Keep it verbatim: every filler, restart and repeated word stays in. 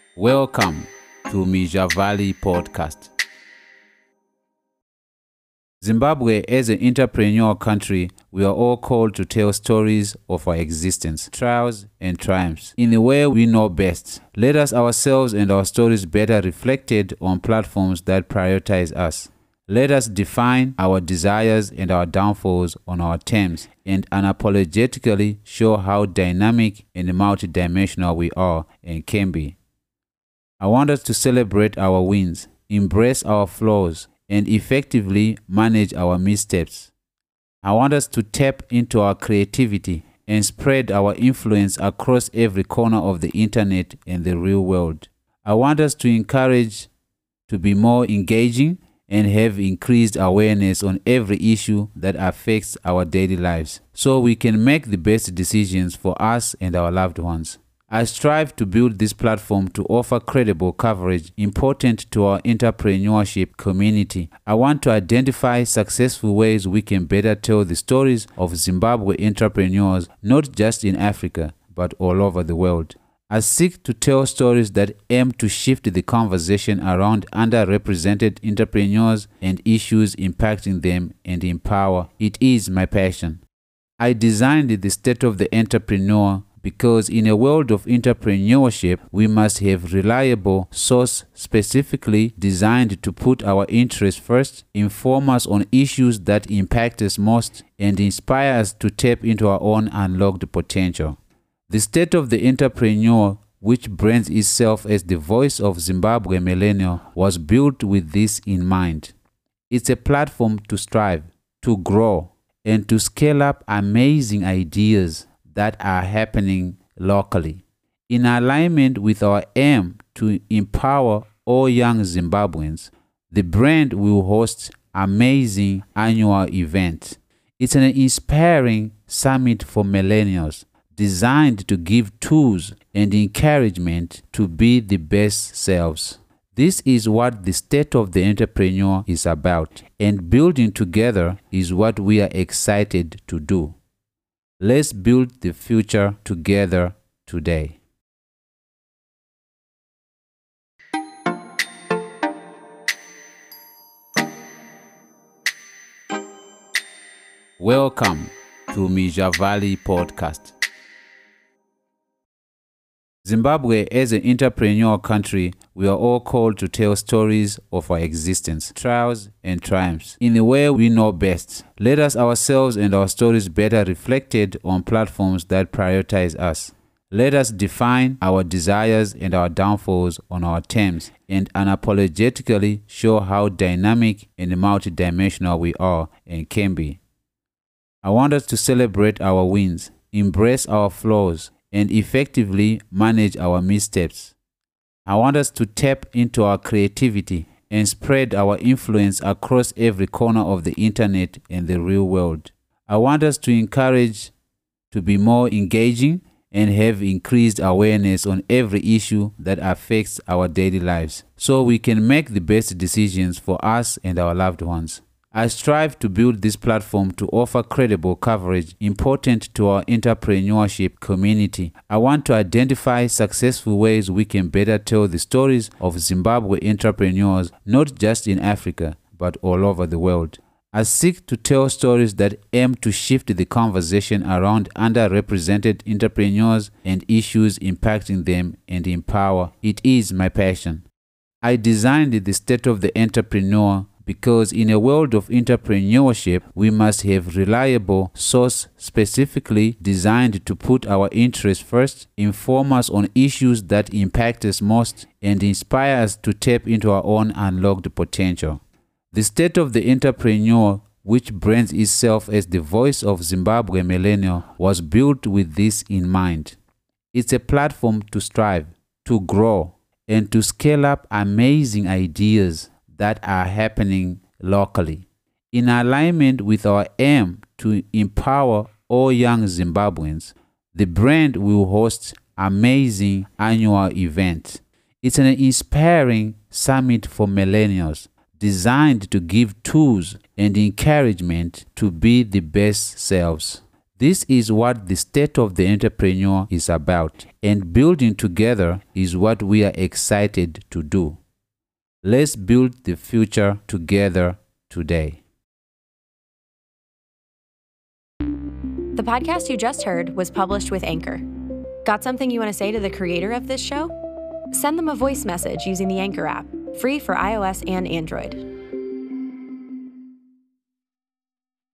Welcome to Mija Valley Podcast. Zimbabwe, as an entrepreneurial country, we are all called to tell stories of our existence, trials and triumphs, in a way we know best. Let us ourselves and our stories better reflected on platforms that prioritize us. Let us define our desires and our downfalls on our terms and unapologetically show how dynamic and multidimensional we are and can be. I want us to celebrate our wins, embrace our flaws, and effectively manage our missteps. I want us to tap into our creativity and spread our influence across every corner of the internet and the real world. I want us to encourage to be more engaging and have increased awareness on every issue that affects our daily lives, so we can make the best decisions for us and our loved ones. I strive to build this platform to offer credible coverage important to our entrepreneurship community. I want to identify successful ways we can better tell the stories of Zimbabwe entrepreneurs, not just in Africa, but all over the world. I seek to tell stories that aim to shift the conversation around underrepresented entrepreneurs and issues impacting them and empower. It is my passion. I designed the State of the Entrepreneur because in a world of entrepreneurship, we must have reliable source specifically designed to put our interests first, inform us on issues that impact us most, and inspire us to tap into our own unlocked potential. The State of the Entrepreneur, which brands itself as the voice of Zimbabwe millennial, was built with this in mind. It's a platform to strive, to grow, and to scale up amazing ideas that are happening locally. In alignment with our aim to empower all young Zimbabweans, the brand will host amazing annual events. It's an inspiring summit for millennials designed to give tools and encouragement to be the best selves. This is what the State of the Entrepreneur is about, and building together is what we are excited to do. Let's build the future together today. Welcome to Mija Valley Podcast. Zimbabwe, as an entrepreneurial country, we are all called to tell stories of our existence, trials and triumphs, in a way we know best. Let us ourselves and our stories better reflected on platforms that prioritize us. Let us define our desires and our downfalls on our terms and unapologetically show how dynamic and multidimensional we are and can be. I want us to celebrate our wins, embrace our flaws, and effectively manage our missteps. I want us to tap into our creativity and spread our influence across every corner of the internet and the real world. I want us to encourage to be more engaging and have increased awareness on every issue that affects our daily lives, so we can make the best decisions for us and our loved ones. I strive to build this platform to offer credible coverage important to our entrepreneurship community. I want to identify successful ways we can better tell the stories of Zimbabwe entrepreneurs, not just in Africa, but all over the world. I seek to tell stories that aim to shift the conversation around underrepresented entrepreneurs and issues impacting them and empower. It is my passion. I designed the State of the Entrepreneur because in a world of entrepreneurship, we must have reliable source specifically designed to put our interests first, inform us on issues that impact us most, and inspire us to tap into our own unlocked potential. The State of the Entrepreneur, which brands itself as the voice of Zimbabwe millennial, was built with this in mind. It's a platform to strive, to grow, and to scale up amazing ideas that are happening locally. In alignment with our aim to empower all young Zimbabweans, the brand will host amazing annual events. It's an inspiring summit for millennials designed to give tools and encouragement to be the best selves. This is what the State of the Entrepreneur is about, and building together is what we are excited to do. Let's build the future together today. The podcast you just heard was published with Anchor. Got something you want to say to the creator of this show? Send them a voice message using the Anchor app, free for iOS and Android.